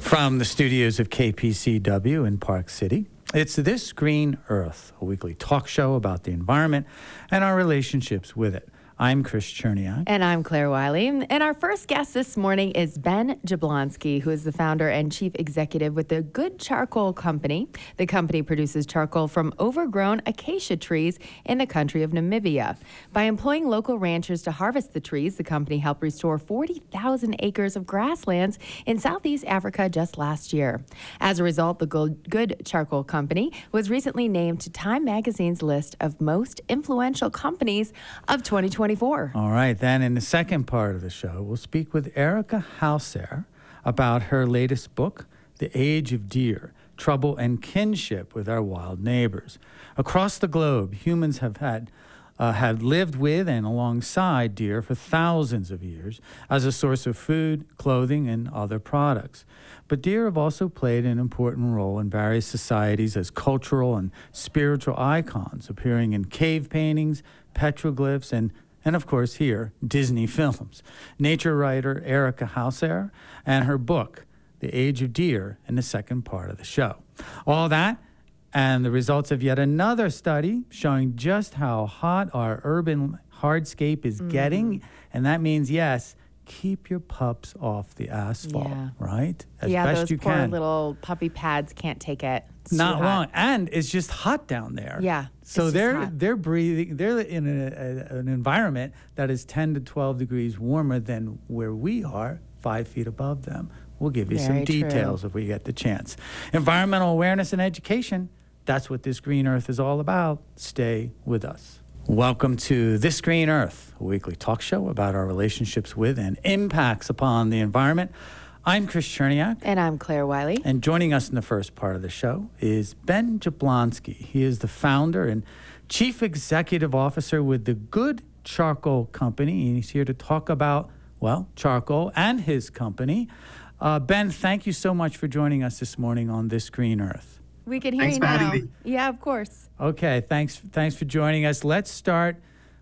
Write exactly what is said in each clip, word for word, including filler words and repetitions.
From the studios of K P C W in Park City, it's This Green Earth, a weekly talk show about the environment and our relationships with it. I'm Chris Cherniak. And I'm Claire Wiley. And our first guest this morning is Ben Jablonski, who is the founder and chief executive with the Good Charcoal Company. The company produces charcoal from overgrown acacia trees in the country of Namibia. By employing local ranchers to harvest the trees, the company helped restore forty thousand acres of grasslands in Southeast Africa just last year. As a result, the Good Charcoal Company was recently named to Time Magazine's list of most influential companies of twenty twenty-four. All right, then in the second part of the show, we'll speak with Erica Hauser about her latest book, The Age of Deer, Trouble and Kinship with Our Wild Neighbors. Across the globe, humans have had uh, have lived with and alongside deer for thousands of years as a source of food, clothing, and other products. But deer have also played an important role in various societies as cultural and spiritual icons, appearing in cave paintings, petroglyphs, and And of course here, Disney films. Nature writer Erica Hauser and her book, The Age of Deer, in the second part of the show. All that and the results of yet another study showing just how hot our urban hardscape is mm. getting. And that means, yes, keep your pups off the asphalt, yeah. right? As yeah, best those you poor can. little puppy pads can't take it. It's Not too long, hot. and it's just hot down there. Yeah, so it's they're just hot. they're breathing. They're in a, a, an environment that is ten to twelve degrees warmer than where we are, five feet above them. We'll give you Very some details true. if we get the chance. Environmental awareness and education. That's what This Green Earth is all about. Stay with us. Welcome to This Green Earth, a weekly talk show about our relationships with and impacts upon the environment. I'm Chris Cherniak. And I'm Claire Wiley. And joining us in the first part of the show is Ben Jablonski. He is the founder and chief executive officer with the Good Charcoal Company. And he's here to talk about, well, charcoal and his company. Uh, Ben, thank you so much for joining us this morning on This Green Earth. We can hear Thanks you for now. having me. Yeah, of course. Okay, thanks, thanks for joining us. Let's start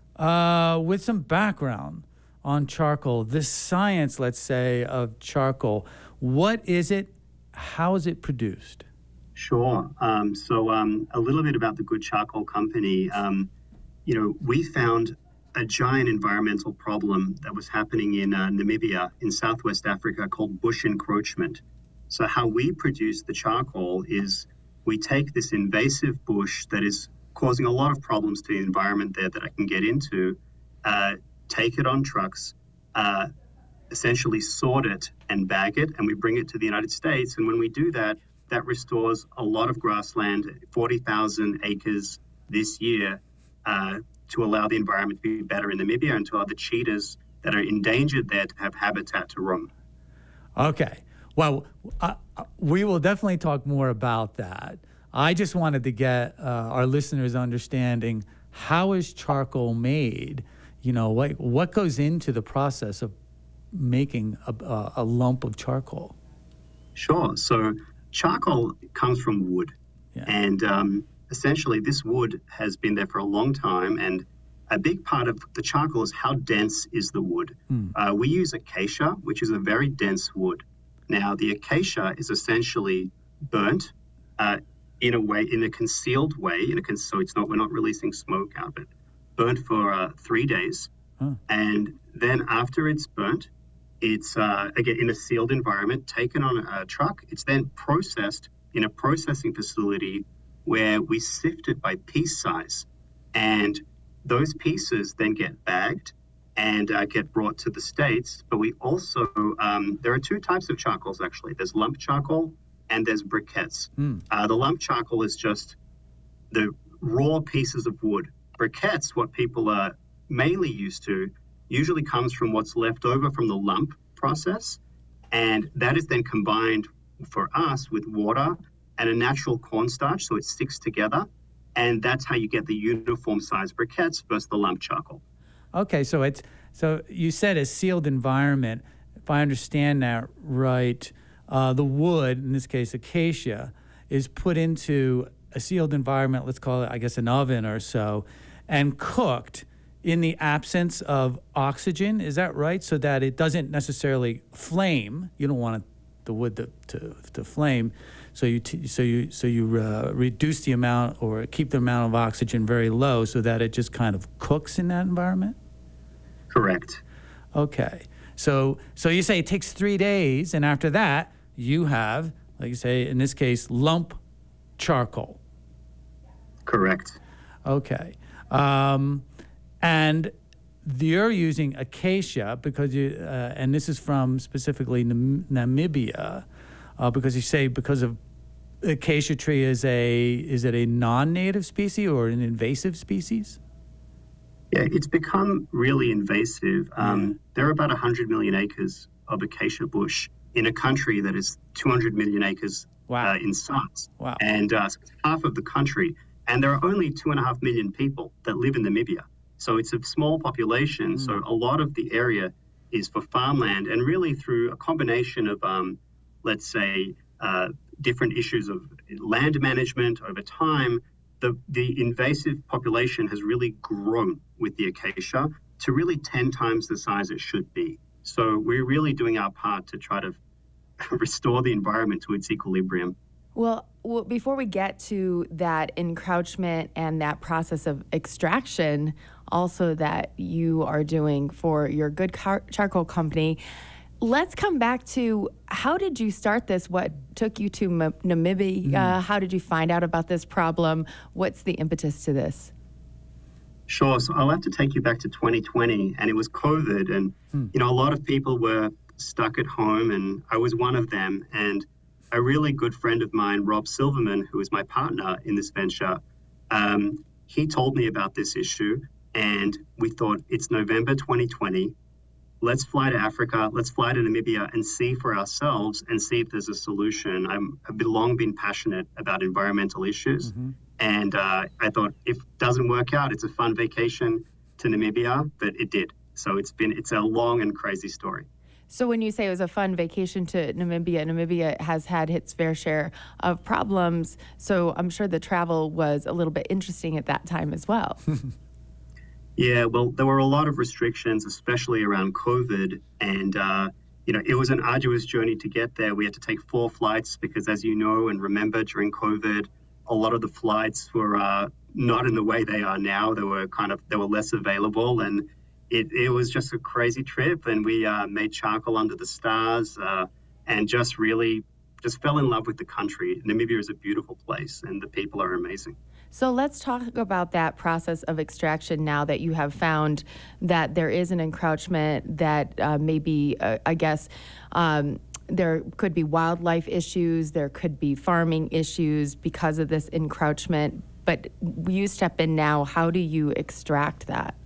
uh, with some background on charcoal, the science, let's say, of charcoal. What is it? How is it produced? Sure. Um, so um, a little bit about the Good Charcoal Company. Um, you know, we found a giant environmental problem that was happening in uh, Namibia in Southwest Africa called bush encroachment. So how we produce the charcoal is we take this invasive bush that is causing a lot of problems to the environment there that I can get into, uh, take it on trucks, uh, essentially sort it and bag it, and we bring it to the United States. And when we do that, that restores a lot of grassland, forty thousand acres this year, uh, to allow the environment to be better in Namibia and to allow the cheetahs that are endangered there to have habitat to roam. Okay. Well, uh, we will definitely talk more about that. I just wanted to get uh, our listeners understanding, how is charcoal made? You know, what, what goes into the process of making a, a, a lump of charcoal? Sure. So charcoal comes from wood. Yeah. And um, essentially this wood has been there for a long time. And a big part of the charcoal is how dense is the wood. Mm. Uh, we use acacia, which is a very dense wood. Now, the acacia is essentially burnt uh, in a way, in a concealed way, in a con- so it's not, we're not releasing smoke out of it, burnt for uh, three days. Huh. And then after it's burnt, it's, uh, again, in a sealed environment, taken on a, a truck. It's then processed in a processing facility where we sift it by piece size. And those pieces then get bagged and uh, get brought to the States. But we also, um, there are two types of charcoals, actually. There's lump charcoal and there's briquettes. Mm. Uh, the lump charcoal is just the raw pieces of wood. Briquettes, what people are mainly used to, usually comes from what's left over from the lump process. And that is then combined for us with water and a natural cornstarch, so it sticks together. And that's how you get the uniform size briquettes versus the lump charcoal. Okay, so it's so you said a sealed environment. If I understand that right, uh, the wood, in this case acacia, is put into a sealed environment, let's call it, I guess, an oven or so, and cooked in the absence of oxygen. Is that right? So that it doesn't necessarily flame. You don't want the wood to, to, to flame. So you t- so you so you uh, reduce the amount or keep the amount of oxygen very low so that it just kind of cooks in that environment. Correct. Okay. So so you say it takes three days, and after that you have, like you say in this case, lump charcoal. Correct. Okay. Um, and you're using acacia because you, uh, and this is from specifically Nam- Namibia, uh, because you say because of acacia tree is a is it a non-native species or an invasive species? Yeah, it's become really invasive. Um, there are about one hundred million acres of acacia bush in a country that is two hundred million acres Wow. uh, in size. Wow. And uh, so it's half of the country. And there are only two and a half million people that live in Namibia. So it's a small population. Mm. So a lot of the area is for farmland, and really through a combination of, um, let's say, uh, different issues of land management over time, the, the invasive population has really grown with the acacia to really ten times the size it should be. So we're really doing our part to try to restore the environment to its equilibrium. Well, well, before we get to that encroachment and that process of extraction, also that you are doing for your Good Car- Charcoal Company, let's come back to how did you start this? What took you to M- Namibia? Mm. Uh, how did you find out about this problem? What's the impetus to this? Sure. So I'll have to take you back to twenty twenty, and it was COVID, and hmm. you know, a lot of people were stuck at home, and I was one of them. And a really good friend of mine, Rob Silverman, who is my partner in this venture, um, he told me about this issue, and we thought, it's November twenty twenty. Let's fly to Africa. Let's fly to Namibia and see for ourselves and see if there's a solution. I'm, I've been, long been passionate about environmental issues. Mm-hmm. And uh, I thought, if it doesn't work out, it's a fun vacation to Namibia, but it did. So it's been, it's a long and crazy story. So when you say it was a fun vacation to Namibia, Namibia has had its fair share of problems. So I'm sure the travel was a little bit interesting at that time as well. Yeah, well, there were a lot of restrictions, especially around COVID. And, uh, you know, it was an arduous journey to get there. We had to take four flights because, as you know and remember, during COVID, a lot of the flights were uh, not in the way they are now. They were kind of, they were less available. And it, it was just a crazy trip. And we uh, made charcoal under the stars uh, and just really just fell in love with the country. Namibia is a beautiful place and the people are amazing. So let's talk about that process of extraction now that you have found that there is an encroachment, that uh, maybe, uh, I guess, um, there could be wildlife issues, there could be farming issues because of this encroachment. But you step in now, how do you extract that?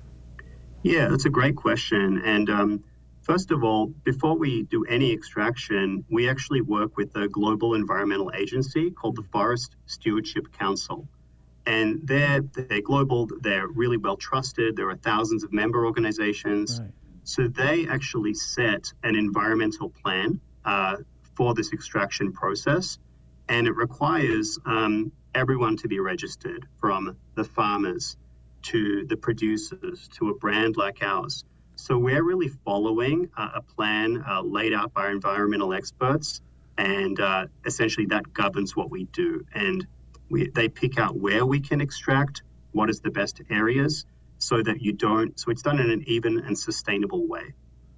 Yeah, that's a great question. And um, first of all, before we do any extraction, we actually work with a global environmental agency called the Forest Stewardship Council. And they're, they're global, they're really well trusted, there are thousands of member organizations. Right. So they actually set an environmental plan uh, for this extraction process, and it requires um, everyone to be registered, from the farmers to the producers to a brand like ours. So we're really following uh, a plan uh, laid out by environmental experts, and uh, essentially that governs what we do. And We, they pick out where we can extract, what is the best areas, so that you don't, so it's done in an even and sustainable way.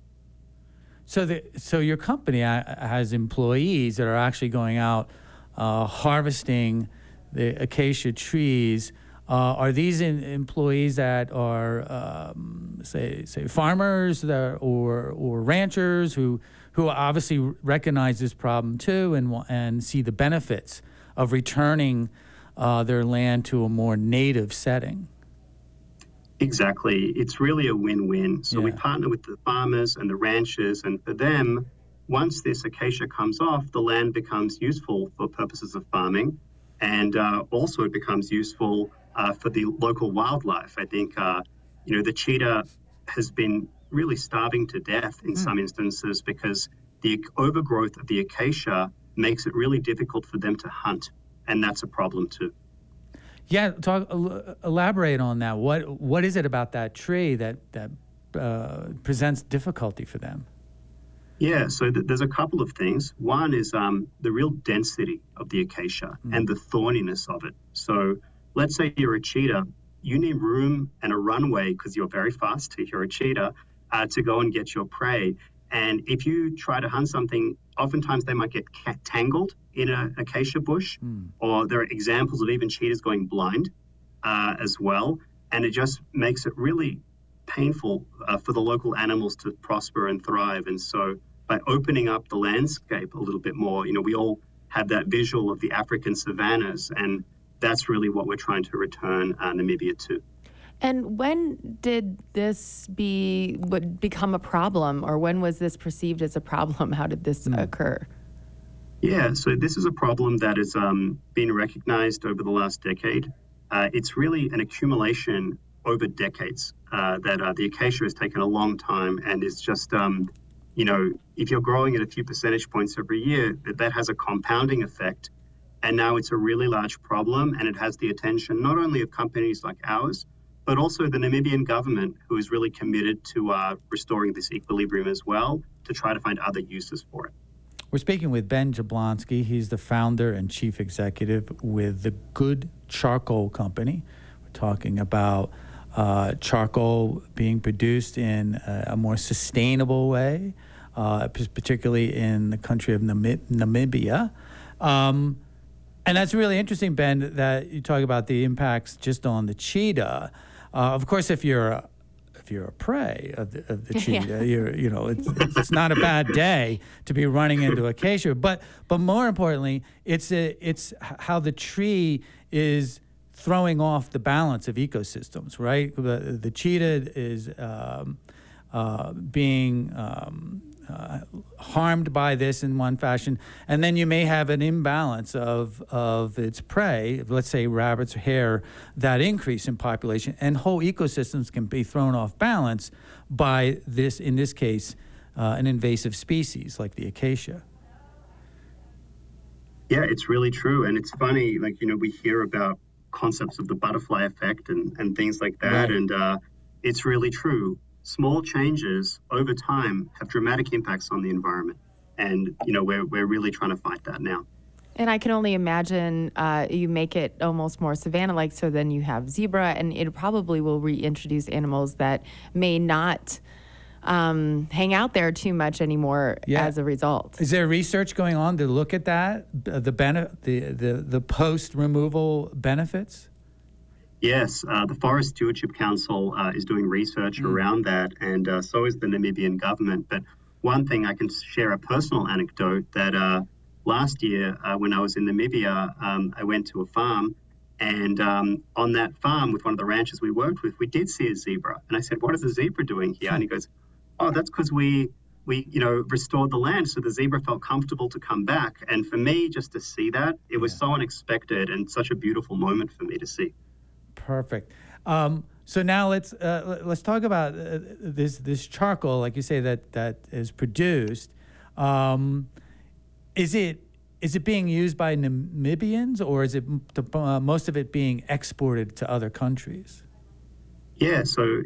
So the, so your company has employees that are actually going out uh, harvesting the acacia trees. Uh, are these in, employees that are, um, say, say farmers that, or or ranchers who who obviously recognize this problem too and and see the benefits of returning uh, their land to a more native setting? Exactly. It's really a win-win. So yeah. we partner with the farmers and the ranchers, and for them, once this acacia comes off, the land becomes useful for purposes of farming, and uh, also it becomes useful uh, for the local wildlife. I think, uh, you know, the cheetah has been really starving to death in mm. some instances because the overgrowth of the acacia makes it really difficult for them to hunt, and that's a problem too. Yeah, talk, elaborate on that. What what is it about that tree that that uh, presents difficulty for them? Yeah, so th- there's a couple of things. One is um, the real density of the acacia Mm. and the thorniness of it. So let's say you're a cheetah, you need room and a runway because you're very fast if you're a cheetah uh, to go and get your prey. And if you try to hunt something, oftentimes they might get ca- tangled in an acacia bush, Mm. or there are examples of even cheetahs going blind uh, as well. And it just makes it really painful uh, for the local animals to prosper and thrive. And so by opening up the landscape a little bit more, you know, we all have that visual of the African savannas, and that's really what we're trying to return uh, Namibia to. And when did this be would become a problem, or when was this perceived as a problem? How did this Mm. occur? Yeah, so this is a problem that has um, been recognized over the last decade. Uh, it's really an accumulation over decades uh, that uh, the acacia has taken a long time, and is just, um, you know, if you're growing at a few percentage points every year, that, that has a compounding effect. And now it's a really large problem, and it has the attention not only of companies like ours, but also the Namibian government, who is really committed to uh, restoring this equilibrium as well, to try to find other uses for it. We're speaking with Ben Jablonski. He's the founder and chief executive with the Good Charcoal Company. We're talking about uh, charcoal being produced in a, a more sustainable way, uh, particularly in the country of Namib- Namibia. Um, and that's really interesting, Ben, that you talk about the impacts just on the cheetah. Uh, of course, if you're a, if you're a prey of the, of the cheetah, Yeah. you're you know it's, it's not a bad day to be running into acacia. But but more importantly, it's a, it's how the tree is throwing off the balance of ecosystems. Right, the, the cheetah is um, uh, being um, uh, harmed by this in one fashion, and then you may have an imbalance of of its prey, let's say rabbits or hare, that increase in population, and whole ecosystems can be thrown off balance by this, in this case, uh, an invasive species like the acacia. Yeah, it's really true. And it's funny, like, you know, we hear about concepts of the butterfly effect and, and things like that. Right. And uh, it's really true. Small changes over time have dramatic impacts on the environment. And, you know, we're, we're really trying to fight that now. And I can only imagine uh, you make it almost more savanna-like, so then you have zebra, and it probably will reintroduce animals that may not um, hang out there too much anymore Yeah. as a result. Is there research going on to look at that, the bene- the the, the post-removal benefits? Yes, uh, the Forest Stewardship Council uh, is doing research Mm. around that, and uh, so is the Namibian government. But one thing, I can share a personal anecdote that uh, last year uh, when I was in Namibia, um, I went to a farm, and um, on that farm with one of the ranchers we worked with, we did see a zebra. And I said, "What is the zebra doing here?" And he goes, "Oh, that's because we, we, you know, restored the land, so the zebra felt comfortable to come back." And for me, just to see that, it was Yeah. so unexpected and such a beautiful moment for me to see. Perfect. Um, so now let's uh, let's talk about uh, this this charcoal, like you say, that that is produced. Um, is it is it being used by Namibians, or is it uh, most of it being exported to other countries? Yeah, so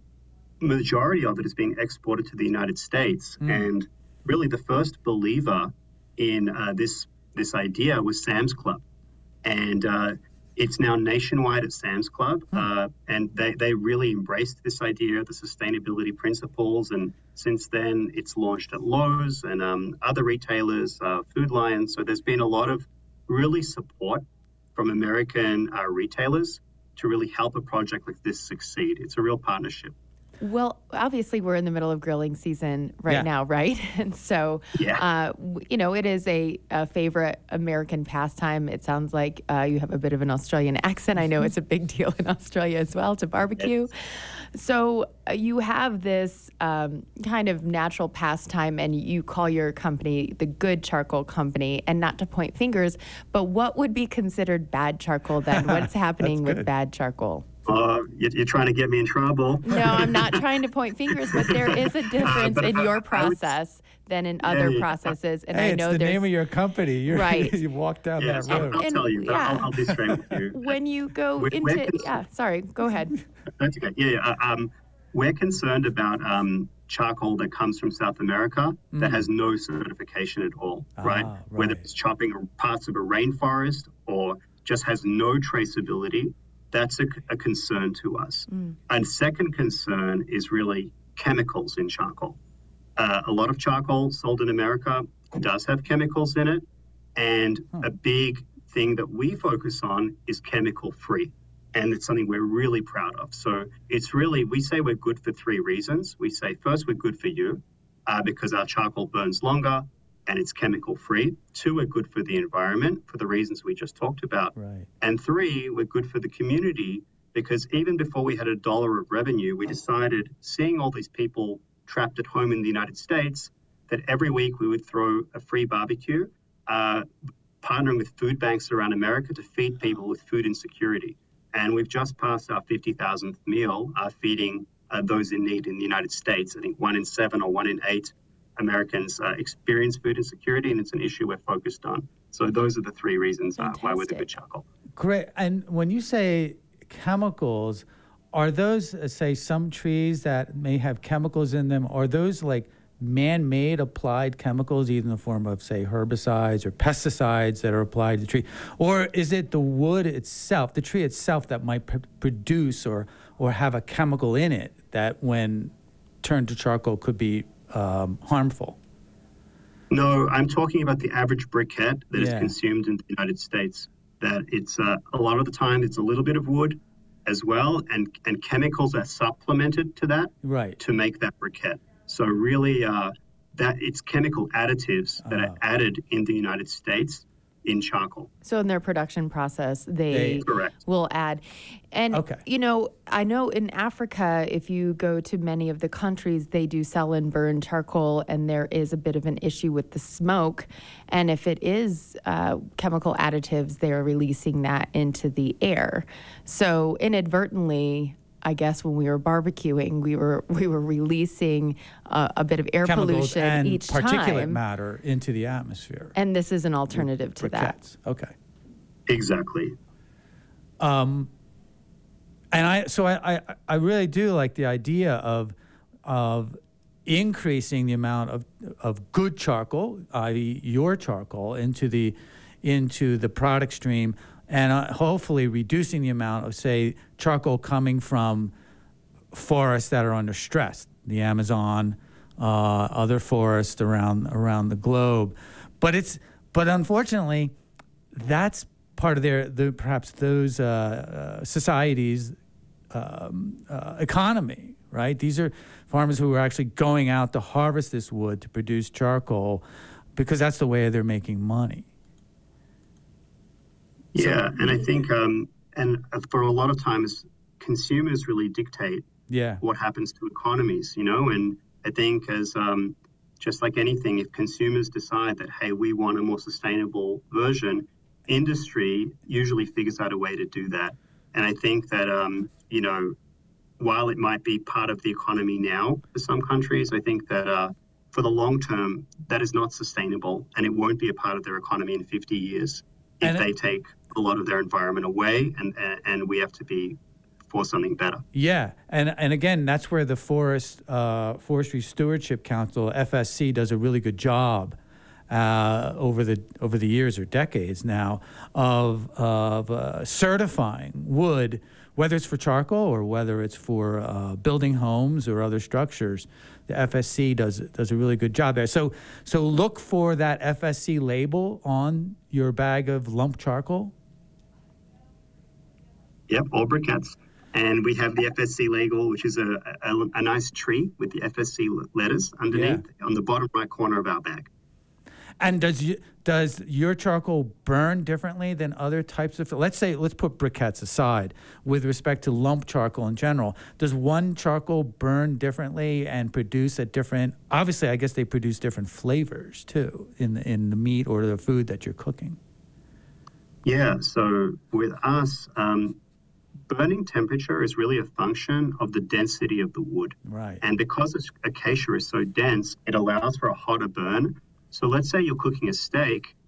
majority of it is being exported to the United States, Mm. and really the first believer in uh, this this idea was Sam's Club, and uh, it's now nationwide at Sam's Club, uh, and they, they really embraced this idea, the sustainability principles, and since then it's launched at Lowe's and um, other retailers, uh, Food Lion. So there's been a lot of really support from American uh, retailers to really help a project like this succeed. It's a real partnership. Well, obviously, we're in the middle of grilling season right Yeah. now, right? And so, Yeah. uh, w- you know, it is a, a favorite American pastime. It sounds like uh, you have a bit of an Australian accent. I know it's a big deal in Australia as well to barbecue. So uh, you have this um, kind of natural pastime, and you call your company the Good Charcoal Company, and not to point fingers, but what would be considered bad charcoal then? What's happening with good. bad charcoal? Uh, you're, you're trying to get me in trouble. No, I'm not trying to point fingers, but there is a difference But in I- I your would- process than in Yeah, other yeah. processes. And Hey, I it's know the there's name of your company. You're, Right. you walk down Yes, that I'll, road. I'll And- tell you. but yeah. I'll, I'll be straight with you. when you go We're- we're into cons- yeah. Sorry, go ahead. That's okay. Yeah, yeah. uh, Um, we're concerned about um, charcoal that comes from South America mm. that has no certification at all, ah, right? right? Whether it's chopping parts of a rainforest or just has no traceability, that's a, a concern to us. Mm. And second concern is really chemicals in charcoal. Uh, a lot of charcoal sold in America does have chemicals in it, and hmm. a big thing that we focus on is chemical free. And it's something we're really proud of. So it's really, we say we're good for three reasons. We say, first, we're good for you uh, because our charcoal burns longer and it's chemical free. Two, we're good for the environment for the reasons we just talked about. Right. And three, we're good for the community because even before we had a dollar of revenue, we decided, seeing all these people trapped at home in the United States, that every week we would throw a free barbecue, uh, partnering with food banks around America to feed people with food insecurity. And we've just passed our fifty thousandth meal, uh, feeding uh, those in need in the United States. I think one in seven or one in eight Americans uh, experience food insecurity, and it's an issue we're focused on. So those are the three reasons uh, why we're the Good Charcoal. Great. And when you say chemicals, are those, uh, say, some trees that may have chemicals in them, are those like man-made applied chemicals, either in the form of, say, herbicides or pesticides that are applied to the tree? Or is it the wood itself, the tree itself, that might pr- produce or, or have a chemical in it that, when turned to charcoal, could be um, harmful? No, I'm talking about the average briquette that yeah. is consumed in the United States. That it's uh, a lot of the time it's a little bit of wood as well, and, and chemicals are supplemented to that right. to make that briquette. So really, uh, that it's chemical additives that uh, are added in the United States in charcoal. So in their production process, they, they will add. And, okay. you know, I know in Africa, if you go to many of the countries, they do sell and burn charcoal, and there is a bit of an issue with the smoke. And if it is uh, chemical additives, they're releasing that into the air. So inadvertently, I guess when we were barbecuing, we were we were releasing uh, a bit of air Chemicals pollution and each particulate time. matter into the atmosphere. And this is an alternative to briquettes. that. Okay. Exactly. Um, and I so I, I I really do like the idea of of increasing the amount of of good charcoal, that is, your charcoal, into the into the product stream. And uh, hopefully reducing the amount of, say, charcoal coming from forests that are under stress, the Amazon, uh, other forests around around the globe. But it's but unfortunately, that's part of their the perhaps those uh, uh, societies' um, uh, economy, right? These are farmers who are actually going out to harvest this wood to produce charcoal, because that's the way they're making money. Yeah, and I think, um, and for a lot of times, consumers really dictate yeah. what happens to economies, you know, and I think as um, just like anything, if consumers decide that, hey, we want a more sustainable version, industry usually figures out a way to do that. And I think that, um, you know, while it might be part of the economy now for some countries, I think that uh, for the long term, that is not sustainable, and it won't be a part of their economy in fifty years if and they it, take a lot of their environment away, and, and and we have to be for something better. Yeah, and and again, that's where the Forest uh, Forestry Stewardship Council, F S C, does a really good job uh, over the over the years or decades now of of uh, certifying wood, whether it's for charcoal or whether it's for uh, building homes or other structures. The F S C does does a really good job there. So so look for that F S C label on your bag of lump charcoal. Yep, all briquettes. And we have the F S C label, which is a, a, a nice tree with the F S C letters underneath yeah. on the bottom right corner of our bag. And does you, does your charcoal burn differently than other types of, let's say, let's put briquettes aside with respect to lump charcoal in general. Does one charcoal burn differently and produce a different, obviously I guess they produce different flavors too in the, in the meat or the food that you're cooking? Yeah, so with us, um, burning temperature is really a function of the density of the wood. Right. And because acacia is so dense, it allows for a hotter burn. So let's say you're cooking a steak,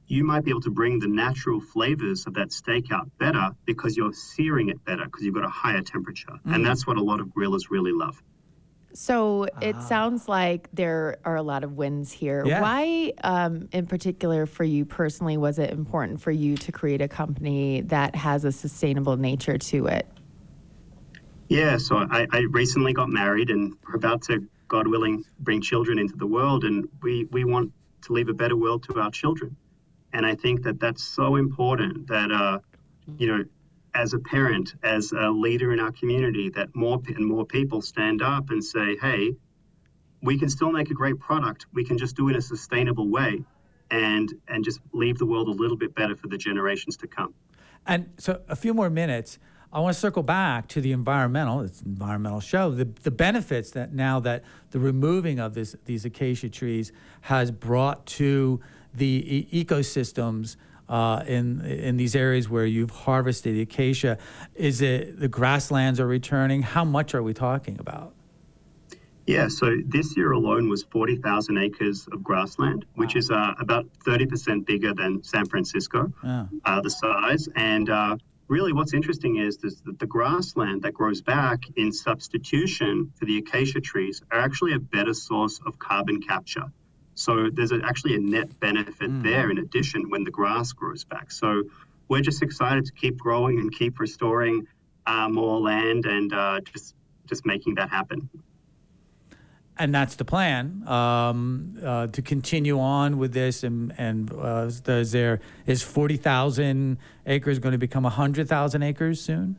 you might be able to bring the natural flavors of that steak out better because you're searing it better because you've got a higher temperature. Mm. And that's what a lot of grillers really love. So Ah. it sounds like there are a lot of wins here. Yeah. Why, um, in particular, for you personally, was it important for you to create a company that has a sustainable nature to it? Yeah, so I, I recently got married and we're about to, God willing, bring children into the world. And we, we want to leave a better world to our children. And I think that that's so important that, uh, you know, as a parent, as a leader in our community, that more and more people stand up and say, hey, we can still make a great product. We can just do it in a sustainable way and and just leave the world a little bit better for the generations to come. And so a few more minutes. I want to circle back to the environmental, it's an environmental show, the, the benefits that now that the removing of this, these acacia trees has brought to the e- ecosystems uh, in in these areas where you've harvested the acacia. Is it the grasslands are returning? How much are we talking about? Yeah, so this year alone was forty thousand acres of grassland, which wow. is uh, about thirty percent bigger than San Francisco, yeah. uh, the size. And uh, really what's interesting is, is that the grassland that grows back in substitution for the acacia trees are actually a better source of carbon capture. So there's a, actually a net benefit mm. there in addition when the grass grows back. So we're just excited to keep growing and keep restoring uh, more land and uh, just just making that happen. And that's the plan, um, uh, to continue on with this. And, and uh, is there is forty thousand acres going to become one hundred thousand acres soon?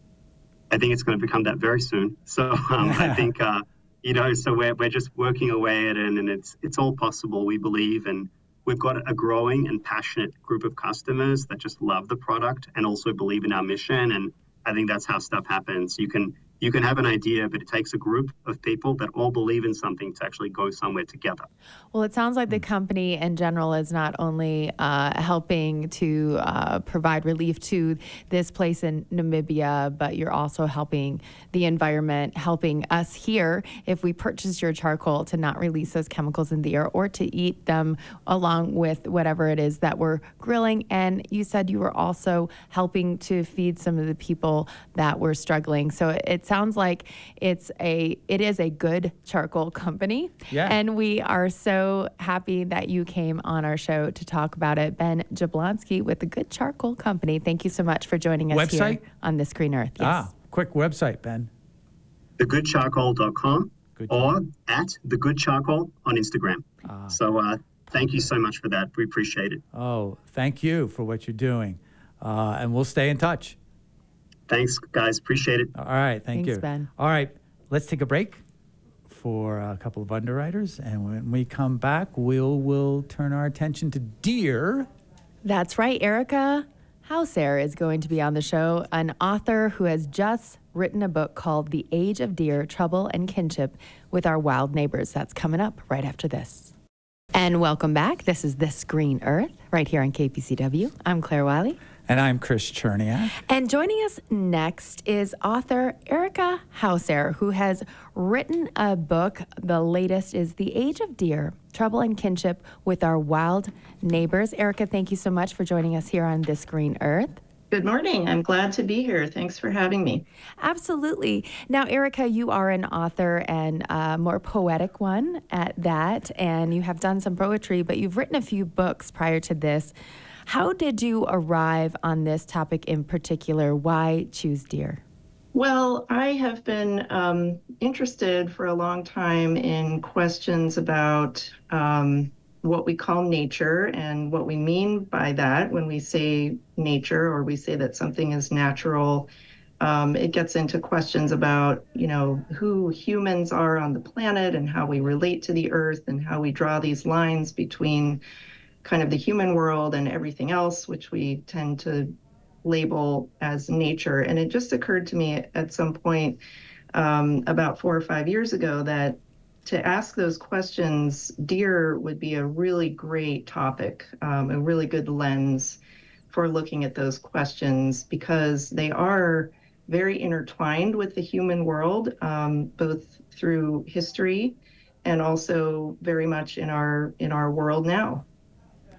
I think it's going to become that very soon. So um, I think... Uh, You know, so we're we're just working away at it, and it's it's all possible, we believe, and we've got a growing and passionate group of customers that just love the product and also believe in our mission, and I think that's how stuff happens. You can you can have an idea, but it takes a group of people that all believe in something to actually go somewhere together. Well, it sounds like the company in general is not only uh, helping to uh, provide relief to this place in Namibia, but you're also helping the environment, helping us here, if we purchase your charcoal, to not release those chemicals in the air or to eat them along with whatever it is that we're grilling. And you said you were also helping to feed some of the people that were struggling. So it's sounds like it's a it is a good charcoal company. Yeah. And we are so happy that you came on our show to talk about it. Ben Jablonski with the Good Charcoal Company. Thank you so much for joining us website? here on This Green Earth. Yes. Ah, quick website, Ben. the good charcoal dot com or at The Good Charcoal on Instagram. Ah. So uh, thank you so much for that. We appreciate it. Oh, thank you for what you're doing. Uh, and we'll stay in touch. Thanks, guys. Appreciate it. All right. Thank Thanks, you. Ben. All right. Let's take a break for a couple of underwriters. And when we come back, we'll, we'll turn our attention to deer. That's right. Erica Hauser is going to be on the show, an author who has just written a book called The Age of Deer, Trouble and Kinship with Our Wild Neighbors. That's coming up right after this. And welcome back. This is This Green Earth right here on K P C W. I'm Claire Wiley. And I'm Chris Cherniak. And joining us next is author Erica Hauser, who has written a book. The latest is The Age of Deer, Trouble and Kinship with Our Wild Neighbors. Erica, thank you so much for joining us here on This Green Earth. Good morning. I'm glad to be here. Thanks for having me. Absolutely. Now, Erica, you are an author and a more poetic one at that, and you have done some poetry, but you've written a few books prior to this. How did you arrive on this topic in particular? Why choose deer? Well, I have been um, interested for a long time in questions about um, what we call nature and what we mean by that when we say nature or we say that something is natural. Um, it gets into questions about, you know, who humans are on the planet and how we relate to the earth and how we draw these lines between kind of the human world and everything else, which we tend to label as nature. And it just occurred to me at some point um, about four or five years ago that to ask those questions, deer would be a really great topic, um, a really good lens for looking at those questions, because they are very intertwined with the human world, um, both through history and also very much in our in our world now.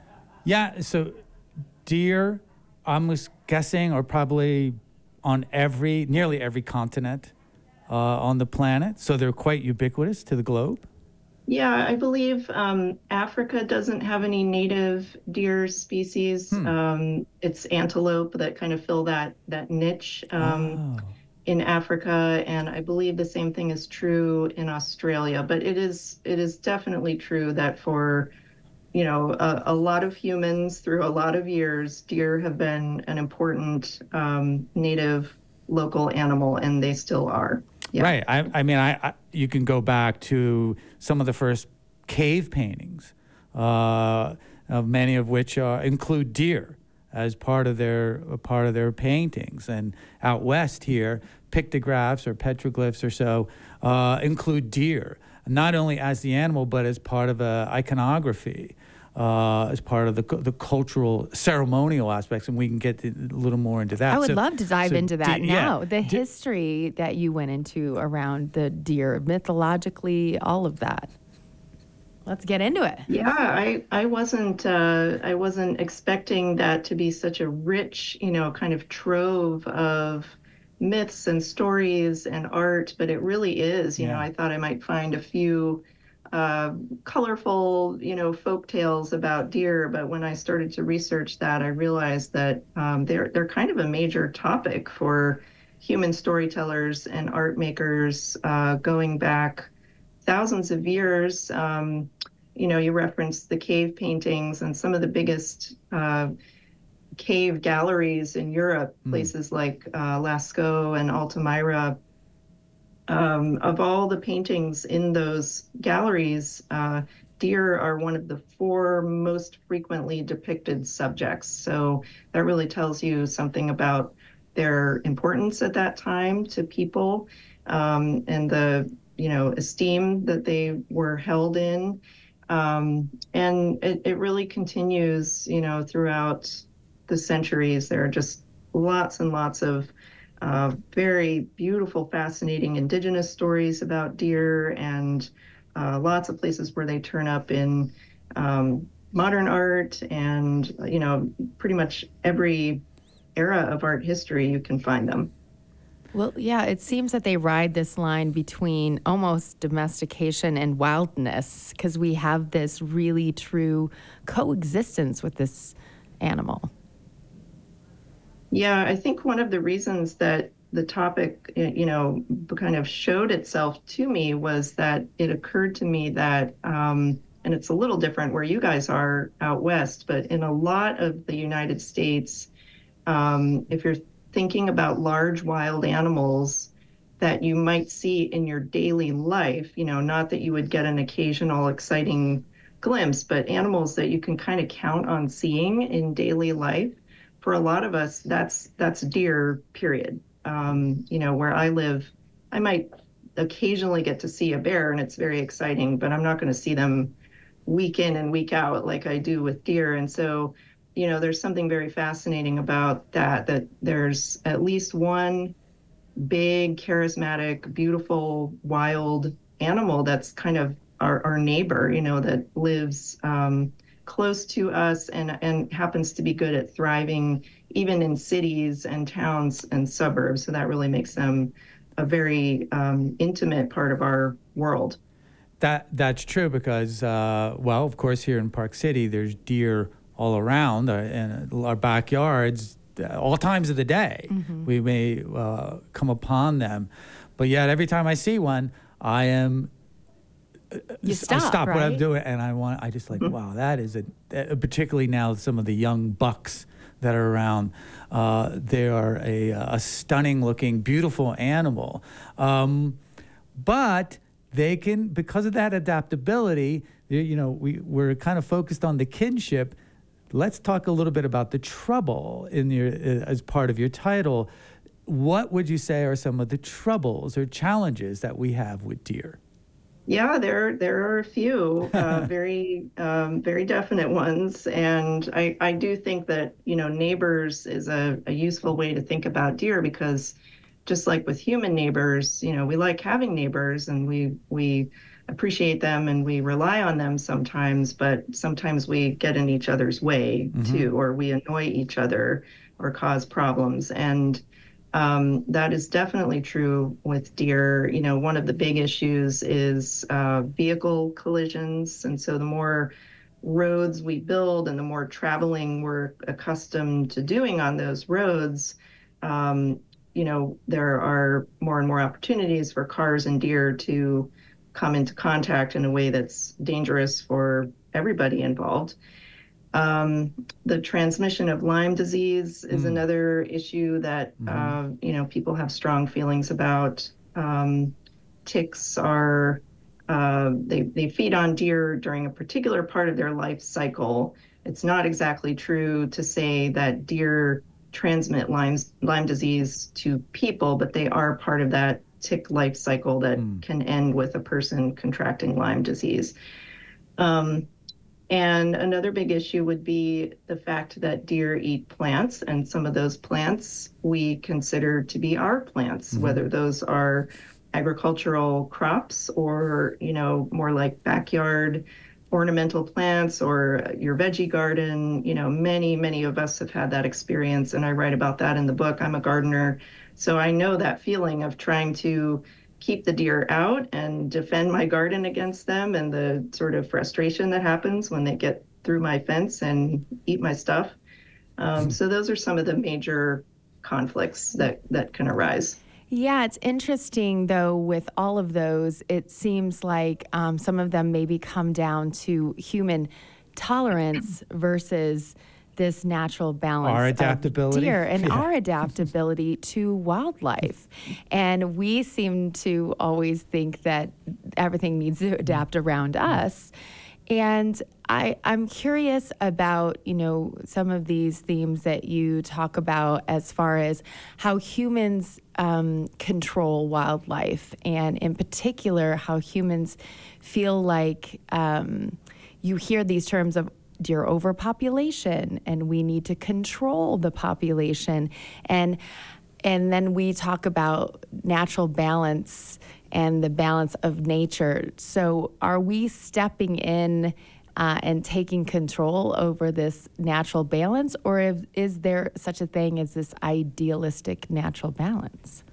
Yeah, so deer, I'm just guessing, are probably on every, nearly every continent uh, on the planet. So they're quite ubiquitous to the globe. Yeah, I believe um, Africa doesn't have any native deer species. Hmm. Um, it's antelope that kind of fill that that niche um, Oh. in Africa, and I believe the same thing is true in Australia. But it is it is definitely true that for you know a, a lot of humans through a lot of years, deer have been an important um, native local animal, and they still are. Yeah. Right. I, I mean, I, I you can go back to some of the first cave paintings, uh, of many of which uh, include deer as part of their a part of their paintings. And out west here, pictographs or petroglyphs or so uh, include deer, not only as the animal but as part of a iconography. Uh, as part of the the cultural ceremonial aspects, and we can get a little more into that. I would So- love to dive so into that de- yeah, now. The de- history that you went into around the deer, mythologically, all of that. Let's get into it. Yeah, I I wasn't uh, I wasn't expecting that to be such a rich, you know, kind of trove of myths and stories and art, but it really is. You know, Yeah. I thought I might find a few uh, colorful, you know, folk tales about deer, but when I started to research that, I realized that um, they're they're kind of a major topic for human storytellers and art makers uh, going back thousands of years. Um, you know, you referenced the cave paintings and some of the biggest uh, cave galleries in Europe, Mm. places like uh, Lascaux and Altamira. Um, of all the paintings in those galleries, uh, deer are one of the four most frequently depicted subjects. So that really tells you something about their importance at that time to people, um, and the you know esteem that they were held in. Um, and it, it really continues, you know, throughout the centuries. There are just lots and lots of uh, very beautiful, fascinating indigenous stories about deer, and uh, lots of places where they turn up in um, modern art, and you know, pretty much every era of art history you can find them. Well, yeah, it seems that they ride this line between almost domestication and wildness because we have this really true coexistence with this animal. Yeah, I think one of the reasons that the topic, you know, kind of showed itself to me was that it occurred to me that, um, and it's a little different where you guys are out west, but in a lot of the United States, um, if you're thinking about large wild animals that you might see in your daily life, you know, not that you would get an occasional exciting glimpse, but animals that you can kind of count on seeing in daily life. For a lot of us, that's that's deer, period. Um, you know, where I live, I might occasionally get to see a bear and it's very exciting, but I'm not going to see them week in and week out like I do with deer. And so, you know, there's something very fascinating about that, that there's at least one big, charismatic, beautiful, wild animal that's kind of our, our neighbor, you know, that lives um, close to us and, and happens to be good at thriving even in cities and towns and suburbs. So that really makes them a very um, intimate part of our world. That that's true because, uh, well, of course, here in Park City, there's deer all around uh, in our backyards, uh, all times of the day. Mm-hmm. We may uh, come upon them, but yet every time I see one, I am. You stop, I stop right? what I'm doing, and I want. I just like, Mm-hmm. wow, that is a. Uh, particularly now, some of the young bucks that are around, uh, they are a, a stunning-looking, beautiful animal, um, but they can, because of that adaptability. You know, we we're kind of focused on the kinship. Let's talk a little bit about the trouble in your uh, as part of your title. What would you say are some of the troubles or challenges that we have with deer? Yeah, there there are a few uh, very um, very definite ones, and I, I do think that you know neighbors is a, a useful way to think about deer, because just like with human neighbors, you know we like having neighbors, and we we appreciate them and we rely on them sometimes, but sometimes we get in each other's way mm-hmm. too, or we annoy each other or cause problems. And um, that is definitely true with deer. You know, one of the big issues is uh, vehicle collisions. And so the more roads we build and the more traveling we're accustomed to doing on those roads, um, you know, there are more and more opportunities for cars and deer to come into contact in a way that's dangerous for everybody involved. Um, the transmission of Lyme disease is mm. another issue that, mm-hmm. uh, you know, people have strong feelings about. Um, ticks are, uh, they, they feed on deer during a particular part of their life cycle. It's not exactly true to say that deer transmit Lyme, Lyme disease to people, but they are part of that tick life cycle that mm. can end with a person contracting Lyme disease. Um, and another big issue would be the fact that deer eat plants, and some of those plants we consider to be our plants, mm-hmm. whether those are agricultural crops or, you know, more like backyard ornamental plants or your veggie garden. You know, many, many of us have had that experience, and I write about that in the book. I'm a gardener, so I know that feeling of trying to keep the deer out and defend my garden against them, and the sort of frustration that happens when they get through my fence and eat my stuff. Um, so those are some of the major conflicts that, that can arise. Yeah, it's interesting, though, with all of those, it seems like um, some of them maybe come down to human tolerance versus this natural balance our adaptability. of deer and yeah. our adaptability to wildlife. And we seem to always think that everything needs to adapt around us. And I, I'm curious about, you know, some of these themes that you talk about as far as how humans um, control wildlife, and in particular, how humans feel like um, you hear these terms of deer overpopulation, and we need to control the population. And and then we talk about natural balance and the balance of nature. So are we stepping in uh, and taking control over this natural balance, or if, is there such a thing as this idealistic natural balance?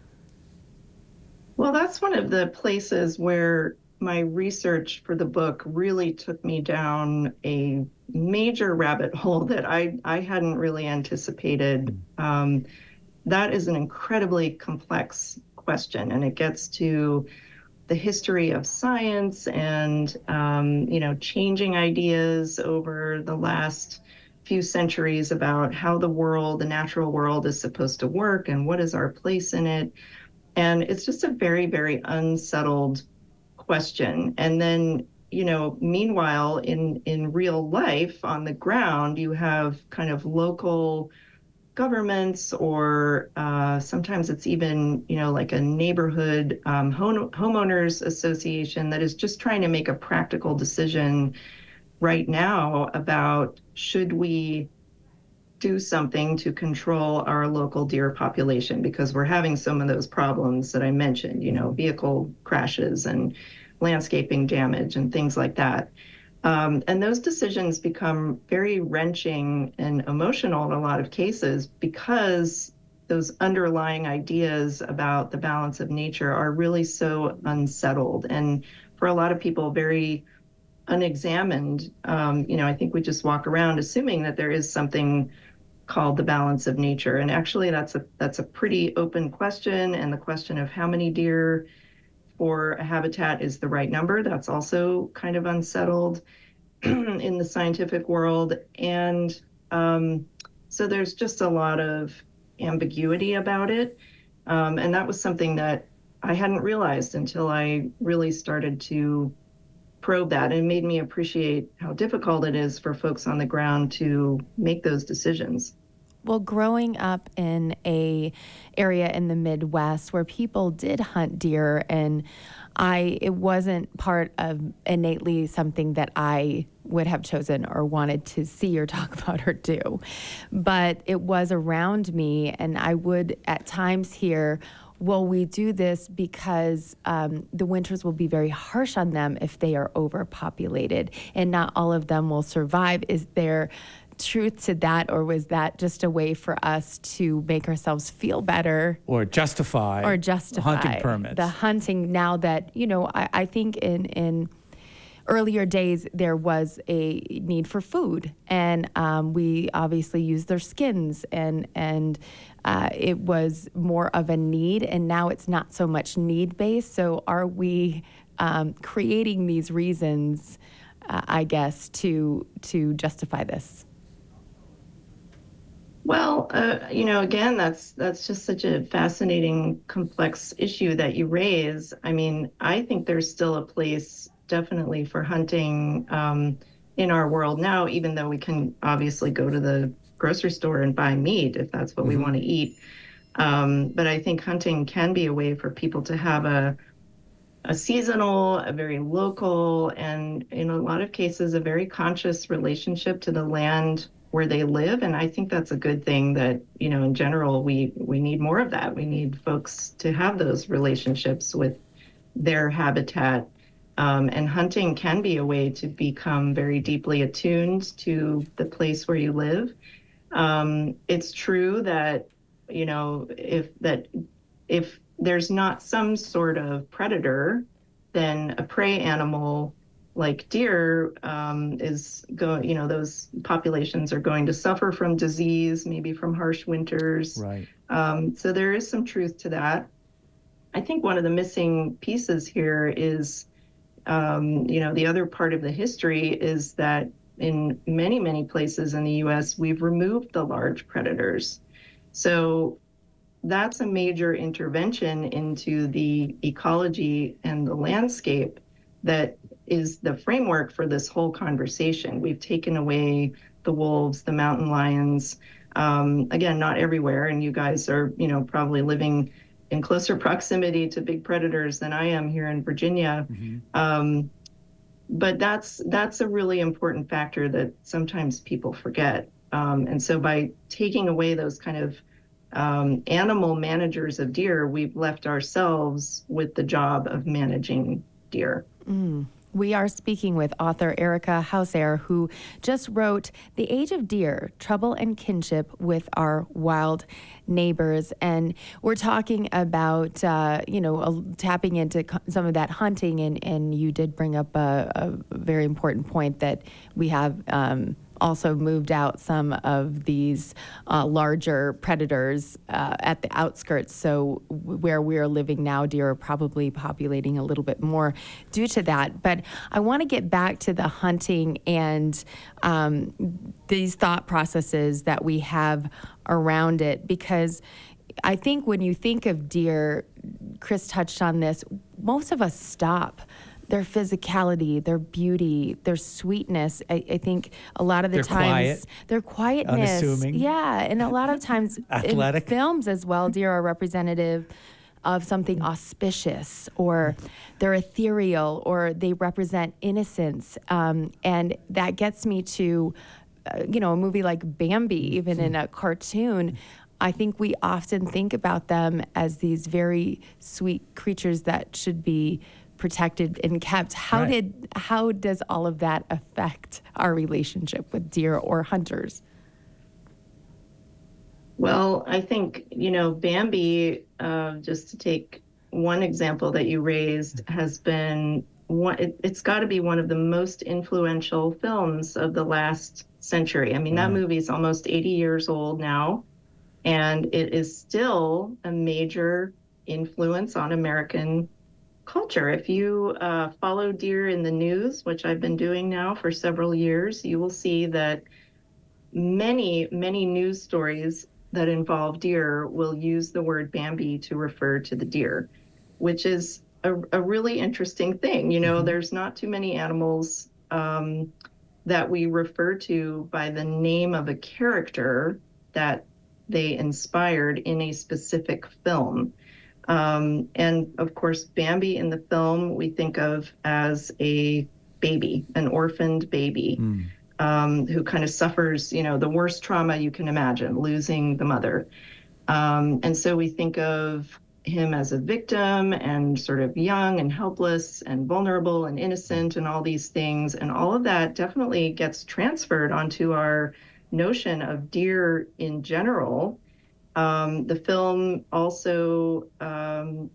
Well, that's one of the places where my research for the book really took me down a major rabbit hole that I, I hadn't really anticipated. Um, that is an incredibly complex question, and it gets to the history of science and, um, you know, changing ideas over the last few centuries about how the world, the natural world, is supposed to work and what is our place in it. And it's just a very, very unsettled question. And then, you know, meanwhile, in, in real life on the ground, you have kind of local governments, or uh, sometimes it's even, you know, like a neighborhood um, home, homeowners association that is just trying to make a practical decision right now about should we do something to control our local deer population, because we're having some of those problems that I mentioned, you know, vehicle crashes and landscaping damage and things like that. Um, and those decisions become very wrenching and emotional in a lot of cases, because those underlying ideas about the balance of nature are really so unsettled, and for a lot of people, very unexamined. Um, you know, I think we just walk around assuming that there is something called the balance of nature. And actually, that's a that's a pretty open question. And the question of how many deer for a habitat is the right number, that's also kind of unsettled in the scientific world. And um, so there's just a lot of ambiguity about it. Um, and that was something that I hadn't realized until I really started to probe that. And it made me appreciate how difficult it is for folks on the ground to make those decisions. Well, growing up in a area in the Midwest where people did hunt deer, and I it wasn't part of innately something that I would have chosen or wanted to see or talk about or do, but it was around me, and I would at times hear well, we do this because um, the winters will be very harsh on them if they are overpopulated, and not all of them will survive. Is there truth to that, or was that just a way for us to make ourselves feel better Or justify, or justify hunting permits? the hunting? Now that, you know, I, I think in in earlier days there was a need for food, and um, we obviously used their skins, and and uh, it was more of a need, and now it's not so much need based. So are we um, creating these reasons, uh, I guess, to to justify this? Well, uh, you know, again, that's that's just such a fascinating, complex issue that you raise. I mean, I think there's still a place definitely for hunting um, in our world now, even though we can obviously go to the grocery store and buy meat if that's what mm-hmm. we want to eat. Um, but I think hunting can be a way for people to have a a seasonal, a very local, and in a lot of cases, a very conscious relationship to the land where they live. And I think that's a good thing that, you know, in general, we, we need more of that. We need folks to have those relationships with their habitat. Um, and hunting can be a way to become very deeply attuned to the place where you live. Um, it's true that, you know, if that if there's not some sort of predator, then a prey animal like deer um, is going, you know, those populations are going to suffer from disease, maybe from harsh winters. Right. Um, so there is some truth to that. I think one of the missing pieces here is, um, you know, the other part of the history is that in many, many places in the U S, we've removed the large predators. So that's a major intervention into the ecology and the landscape that is the framework for this whole conversation. We've taken away the wolves, the mountain lions, um, again, not everywhere. And you guys are, you know, probably living in closer proximity to big predators than I am here in Virginia. Mm-hmm. Um, but that's that's a really important factor that sometimes people forget. Um, and so by taking away those kind of um, animal managers of deer, we've left ourselves with the job of managing deer. Mm. We are speaking with author Erica Hauser, who just wrote The Age of Deer, Trouble and Kinship with Our Wild Neighbors. And we're talking about, uh, you know, uh, tapping into some of that hunting. And, and you did bring up a, a very important point that we have um, also moved out some of these uh, larger predators uh, at the outskirts. So w- where we are living now, deer are probably populating a little bit more due to that. But I want to get back to the hunting and um, these thought processes that we have around it, because I think when you think of deer, Chris touched on this, most of us stop. Their physicality, their beauty, their sweetness. I, I think a lot of the They're times quiet, their quietness. unassuming. Yeah, and a lot of times Athletic. in films as well, deer are representative of something auspicious, or they're ethereal, or they represent innocence. Um, and that gets me to, uh, you know, a movie like Bambi, even in a cartoon. I think we often think about them as these very sweet creatures that should be protected and kept. How Right. did how does all of that affect our relationship with deer or hunters? Well, I think, you know, Bambi, uh, just to take one example that you raised, has been one, it, it's got to be one of the most influential films of the last century. I mean, Wow. that movie is almost eighty years old now, and it is still a major influence on American culture. If you uh, follow deer in the news, which I've been doing now for several years, you will see that many, many news stories that involve deer will use the word Bambi to refer to the deer, which is a, a really interesting thing. You know, mm-hmm. there's not too many animals um, that we refer to by the name of a character that they inspired in a specific film. Um, and of course, Bambi in the film, we think of as a baby, an orphaned baby, mm. um, who kind of suffers, you know, the worst trauma you can imagine, losing the mother. Um, and so we think of him as a victim and sort of young and helpless and vulnerable and innocent and all these things. And all of that definitely gets transferred onto our notion of deer in general. Um, the film also um,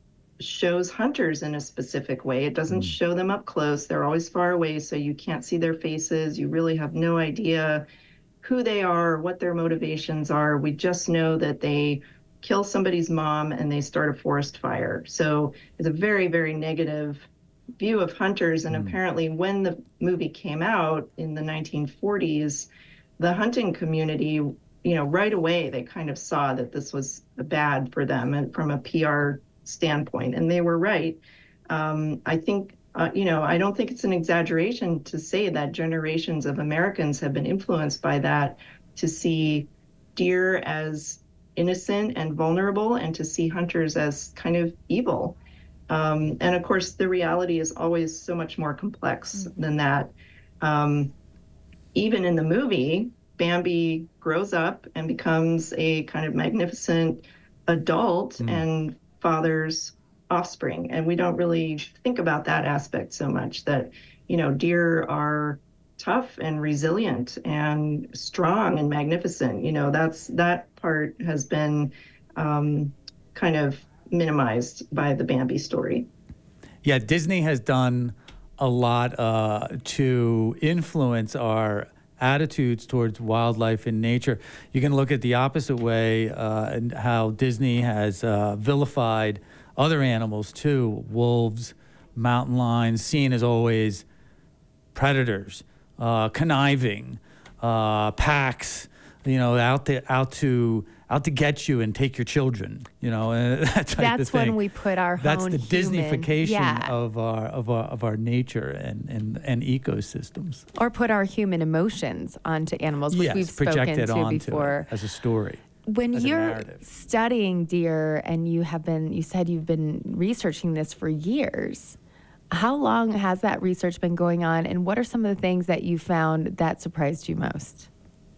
shows hunters in a specific way. It doesn't mm. show them up close. They're always far away, so you can't see their faces. You really have no idea who they are, what their motivations are. We just know that they kill somebody's mom and they start a forest fire. So it's a very, very negative view of hunters. And mm. apparently when the movie came out in the nineteen forties, the hunting community, you know, right away, they kind of saw that this was bad for them and from a P R standpoint. And they were right. Um, I think, uh, you know, I don't think it's an exaggeration to say that generations of Americans have been influenced by that, to see deer as innocent and vulnerable and to see hunters as kind of evil. Um, and of course, the reality is always so much more complex mm-hmm. than that. Um, even in the movie, Bambi grows up and becomes a kind of magnificent adult mm. and fathers offspring. And we don't really think about that aspect so much, that, you know, deer are tough and resilient and strong and magnificent. You know, that's that part has been um, kind of minimized by the Bambi story. Yeah, Disney has done a lot uh, to influence our attitudes towards wildlife and nature. You can look at the opposite way uh, and how Disney has uh, vilified other animals too. Wolves, mountain lions, seen as always predators, uh, conniving, uh, packs, you know, out there, out to out to get you and take your children, you know, and that type That's of thing. when we put our That's own the human, Disneyfication yeah. of our of our of our nature and, and, and ecosystems. Or put our human emotions onto animals, which yes, we've spoken projected to onto before it as a story. When as you're studying deer and you have been, you said you've been researching this for years. How long has that research been going on, and what are some of the things that you found that surprised you most?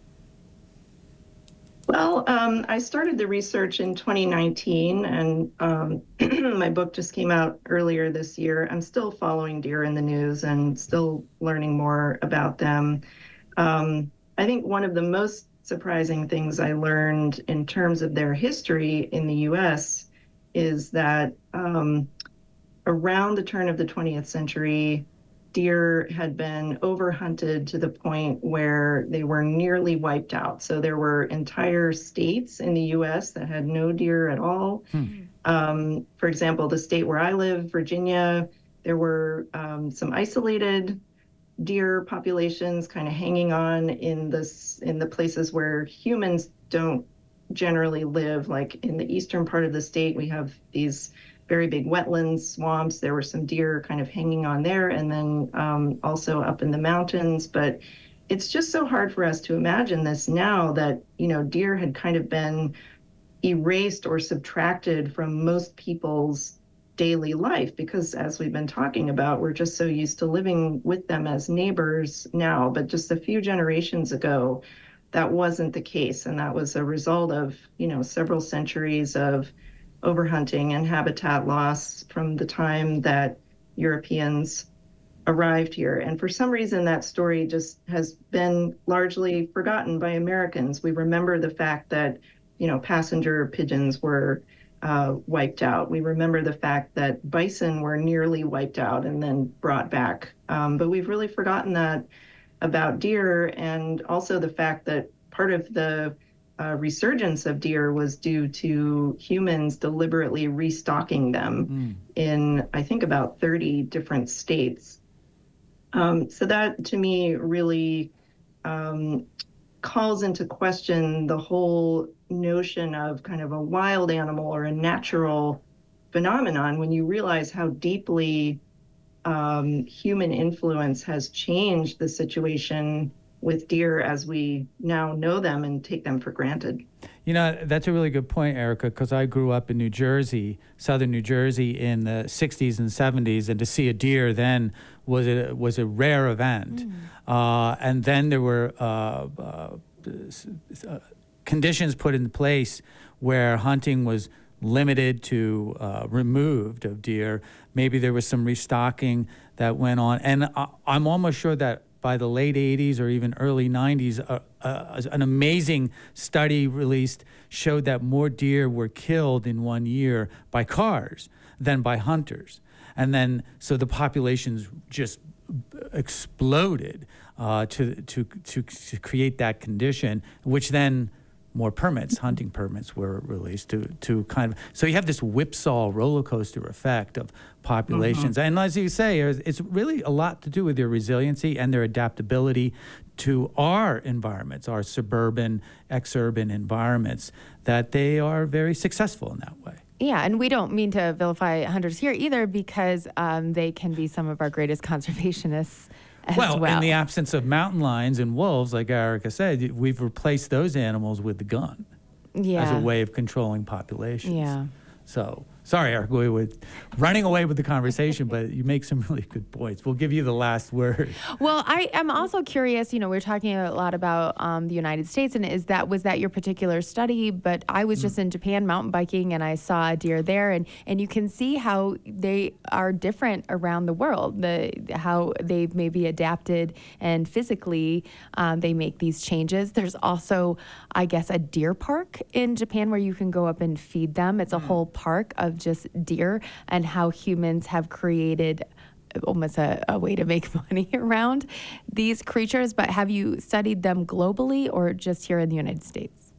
Well, um, I started the research in twenty nineteen, and um, my book just came out earlier this year. I'm still following deer in the news and still learning more about them. Um, I think one of the most surprising things I learned in terms of their history in the U S is that um, around the turn of the twentieth century, deer had been overhunted to the point where they were nearly wiped out. So there were entire states in the U S that had no deer at all. Hmm. Um, for example, the state where I live, Virginia, there were um, some isolated deer populations kind of hanging on in this in the places where humans don't generally live. Like in the eastern part of the state, we have these very big wetlands, swamps. There were some deer kind of hanging on there, and then um, also up in the mountains. But it's just so hard for us to imagine this now, that, you know, deer had kind of been erased or subtracted from most people's daily life, because as we've been talking about, we're just so used to living with them as neighbors now. But just a few generations ago, that wasn't the case. And that was a result of, you know, several centuries of overhunting and habitat loss from the time that Europeans arrived here. And for some reason, that story just has been largely forgotten by Americans. We remember the fact that, you know, passenger pigeons were uh, wiped out. We remember the fact that bison were nearly wiped out and then brought back. Um, but we've really forgotten that about deer, and also the fact that part of the Uh, resurgence of deer was due to humans deliberately restocking them mm. in, I think, about thirty different states. Um, so that, to me, really um, calls into question the whole notion of kind of a wild animal or a natural phenomenon, when you realize how deeply um, human influence has changed the situation with deer as we now know them and take them for granted. You know, that's a really good point, Erica, because I grew up in New Jersey, southern New Jersey, in the sixties and seventies, and to see a deer then was a, was a rare event. Mm. Uh, and then there were uh, uh, conditions put in place where hunting was limited to uh, removed of deer. Maybe there was some restocking that went on. And I, I'm almost sure that by the late eighties or even early nineties, uh, uh, an amazing study released showed that more deer were killed in one year by cars than by hunters. And then, so the populations just exploded uh, to, to, to, to create that condition, which then more permits, hunting permits were released to, to kind of, so you have this whipsaw roller coaster effect of populations. Mm-hmm. And as you say, it's really a lot to do with their resiliency and their adaptability to our environments, our suburban, exurban environments, that they are very successful in that way. Yeah, and we don't mean to vilify hunters here either, because um, they can be some of our greatest conservationists as well. Well, in the absence of mountain lions and wolves, like Erica said, we've replaced those animals with the gun yeah. as a way of controlling populations. Yeah. So, sorry, Erica, we were running away with the conversation, but you make some really good points. We'll give you the last word. Well, I am also curious, you know, we're talking a lot about um, the United States, and is that, was that your particular study? But I was just mm. in Japan mountain biking, and I saw a deer there, and, and you can see how they are different around the world, the how they've maybe adapted, and physically um, they make these changes. There's also, I guess, a deer park in Japan where you can go up and feed them. It's a mm. whole park of just deer, and how humans have created almost a, a way to make money around these creatures. But have you studied them globally or just here in the United States?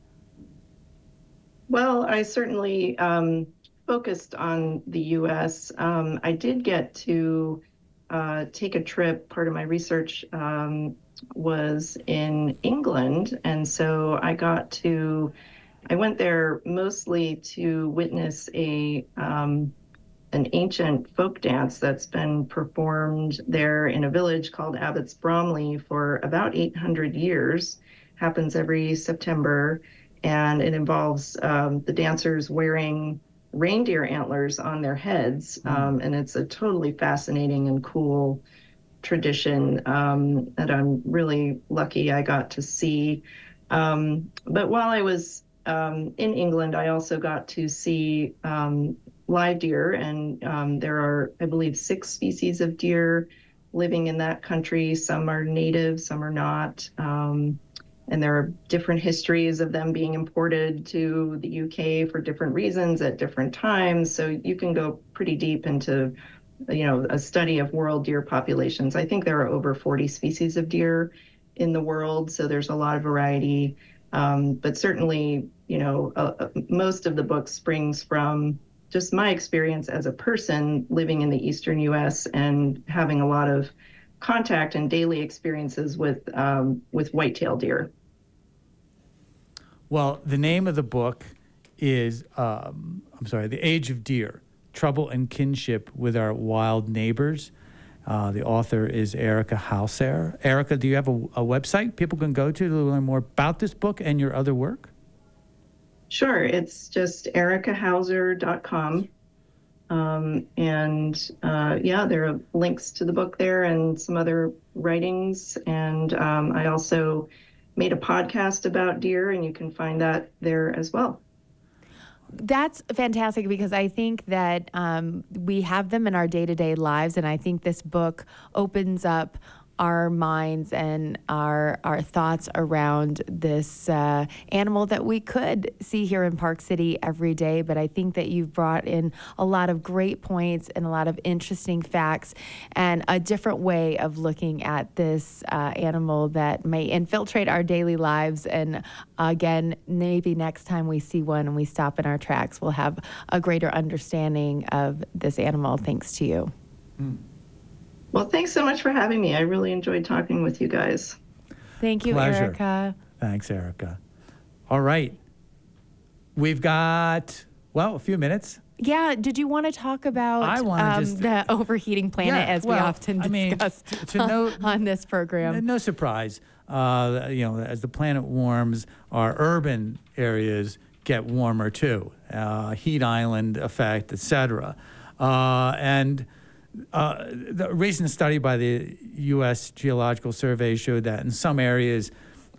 Well, I certainly um, focused on the U S. Um, I did get to uh, take a trip. Part of my research um, was in England, and so I got to I went there mostly to witness a um, an ancient folk dance that's been performed there in a village called Abbots Bromley for about eight hundred years. Happens every September, and it involves um, the dancers wearing reindeer antlers on their heads, um, and it's a totally fascinating and cool tradition um, that I'm really lucky I got to see. Um, but while I was Um, in England, I also got to see um, live deer, and um, there are, I believe, six species of deer living in that country. Some are native, some are not, um, and there are different histories of them being imported to the U K for different reasons at different times. So you can go pretty deep into, you know, a study of world deer populations. I think there are over forty species of deer in the world, so there's a lot of variety. Um, but certainly, you know, uh, most of the book springs from just my experience as a person living in the eastern U S and having a lot of contact and daily experiences with um, with whitetail deer. Well, the name of the book is, um, I'm sorry, The Age of Deer, Trouble and Kinship with Our Wild Neighbors. Uh, the author is Erica Hauser. Erica, do you have a, a website people can go to to learn more about this book and your other work? Sure. It's just erica hauser dot com. Um, and uh, yeah, there are links to the book there and some other writings. And um, I also made a podcast about deer, and you can find that there as well. That's fantastic, because I think that um, we have them in our day-to-day lives, and I think this book opens up our minds and our our thoughts around this uh, animal that we could see here in Park City every day. But I think that you've brought in a lot of great points and a lot of interesting facts and a different way of looking at this uh, animal that may infiltrate our daily lives. And again, maybe next time we see one and we stop in our tracks, we'll have a greater understanding of this animal, thanks to you. Mm. Well, thanks so much for having me. I really enjoyed talking with you guys. Thank you, Pleasure. Erica. Thanks, Erica. All right. We've got, well, a few minutes. Yeah. Did you want to talk about I wanna um, just, the overheating planet, yeah, as well, we often I mean, discuss to, to no, on this program? No surprise. Uh, you know, as the planet warms, our urban areas get warmer too. Uh, heat island effect, et cetera. Uh, and Uh, the recent study by the U S Geological Survey showed that in some areas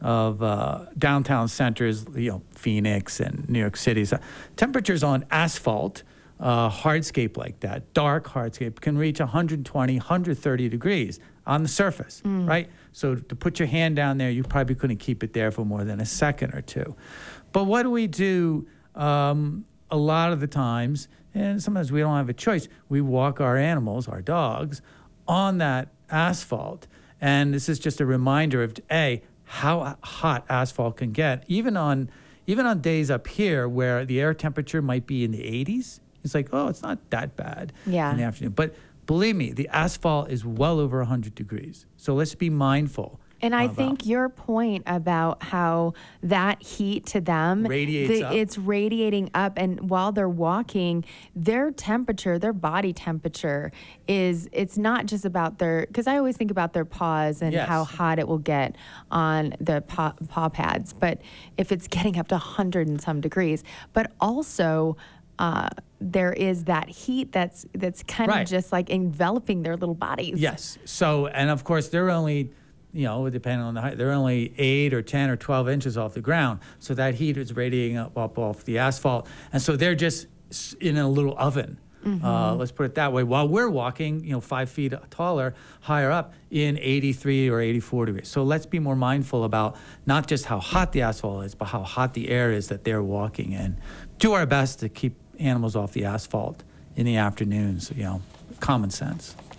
of uh, downtown centers, you know, Phoenix and New York City. So temperatures on asphalt, uh, hardscape like that, dark hardscape, can reach one hundred twenty, one hundred thirty degrees on the surface, mm. right? So to put your hand down there, you probably couldn't keep it there for more than a second or two. But what do we do um, a lot of the times, and sometimes we don't have a choice, we walk our animals, our dogs, on that asphalt. And this is just a reminder of, A, how hot asphalt can get, even on even on days up here where the air temperature might be in the eighties. It's like, oh, it's not that bad yeah. in the afternoon. But believe me, the asphalt is well over one hundred degrees. So let's be mindful. And I about think your point about how that heat to them, radiates the, up. it's radiating up, and while they're walking, their temperature, their body temperature is, it's not just about their, because I always think about their paws and Yes. how hot it will get on the paw, paw pads, but if it's getting up to one hundred and some degrees, but also uh, there is that heat that's that's kind Right. of just like enveloping their little bodies. Yes. So, and of course, they're only, you know, depending on the height, they're only eight or ten or twelve inches off the ground. So that heat is radiating up, up off the asphalt. And so they're just s- in a little oven. Mm-hmm. Uh, let's put it that way. While we're walking, you know, five feet taller, higher up in eighty-three or eighty-four degrees. So let's be more mindful about not just how hot the asphalt is, but how hot the air is that they're walking in. Do our best to keep animals off the asphalt in the afternoons, you know, common sense.